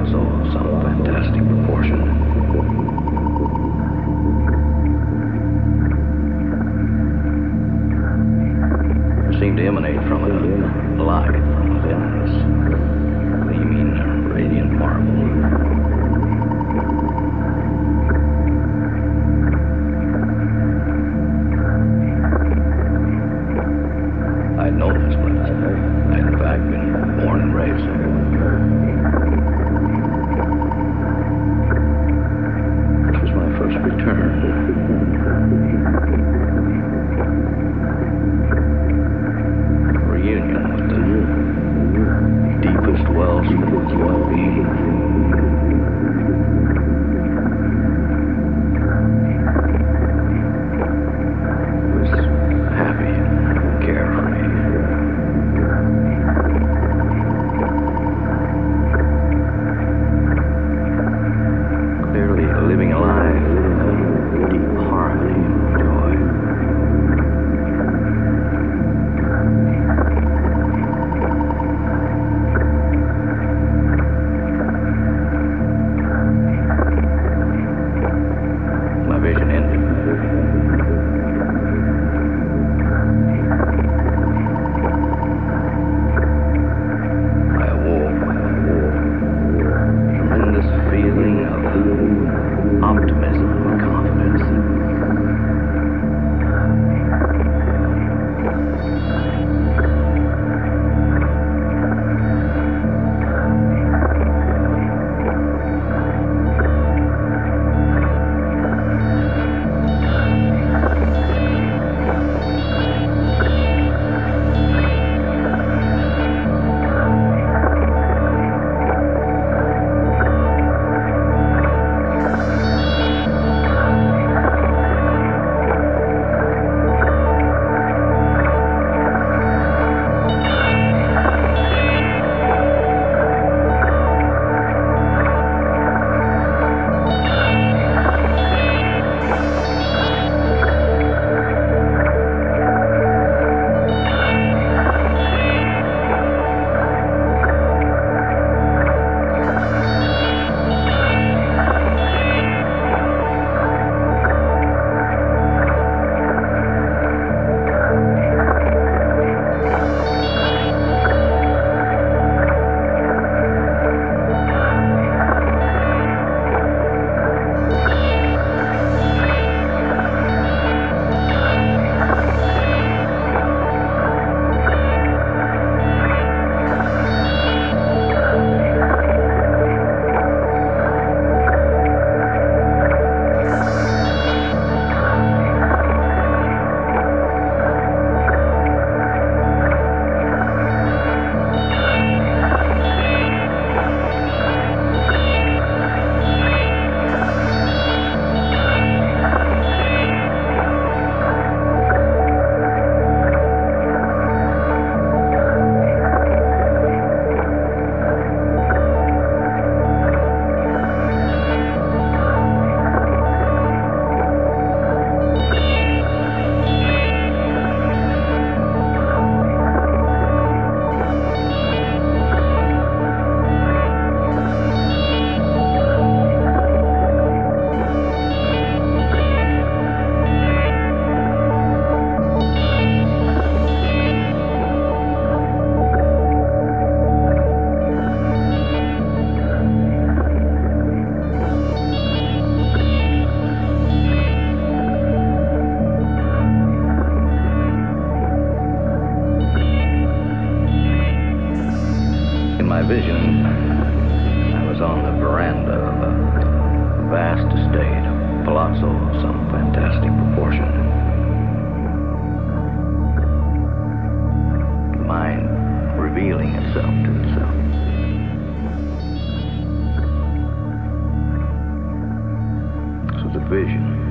palazzo of some fantastic proportion. Seemed to emanate from a light from within this gleaming, radiant marble. I'd known this place. I'd in fact been born and raised there. This was my first return. Reunion with the deepest wells of well-being. Vision, I was on the veranda of a vast estate, a palazzo of some fantastic proportion. The mind revealing itself to itself. This was a vision.